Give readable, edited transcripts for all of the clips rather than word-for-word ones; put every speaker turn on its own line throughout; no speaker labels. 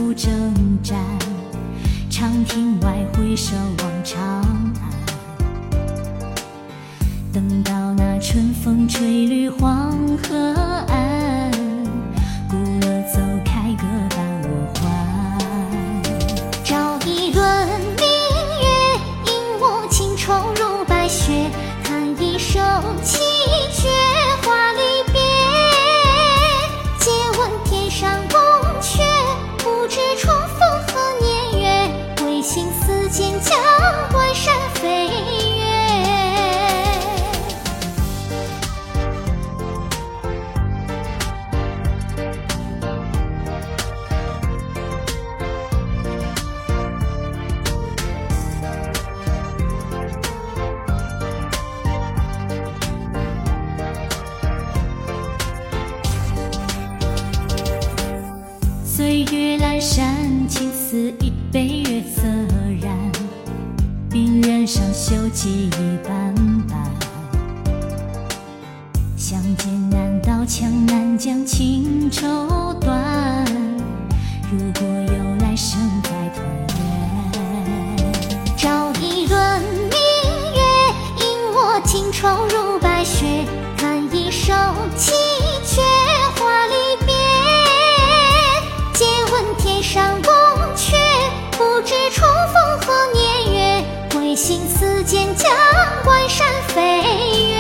不征战，长亭外回首望长安。等到那春风吹绿黄河岸，鼓乐奏开，歌伴我还。照一轮明月，引我轻重入白雪，弹一首七绝华离别。借问天上宫阙，不知重逢何年月，唯信似箭将关山飞越。岁月阑珊，青丝一杯月色染，鬓缘上绣记忆斑斑。相见难道江南将情绸断？如果有来生再团圆。照一轮明月，引我轻重入白雪，弹一首七绝华离别。借问天上宫阙，不知重逢何年月，唯信似箭将关山飞越。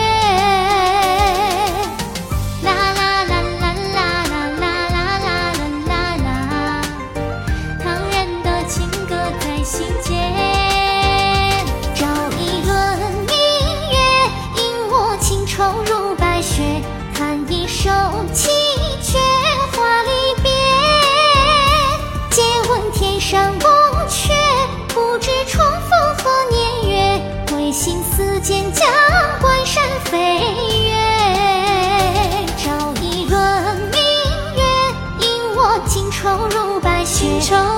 啦啦啦啦啦啦啦啦啦啦啦，唐人的情歌在心间。照一轮明月，引我轻重入白雪，弹一首七绝华离别。借问天上宫阙，不知重逢何年月，唯信似箭将关山飞越。照一轮明月，引我轻重入白雪。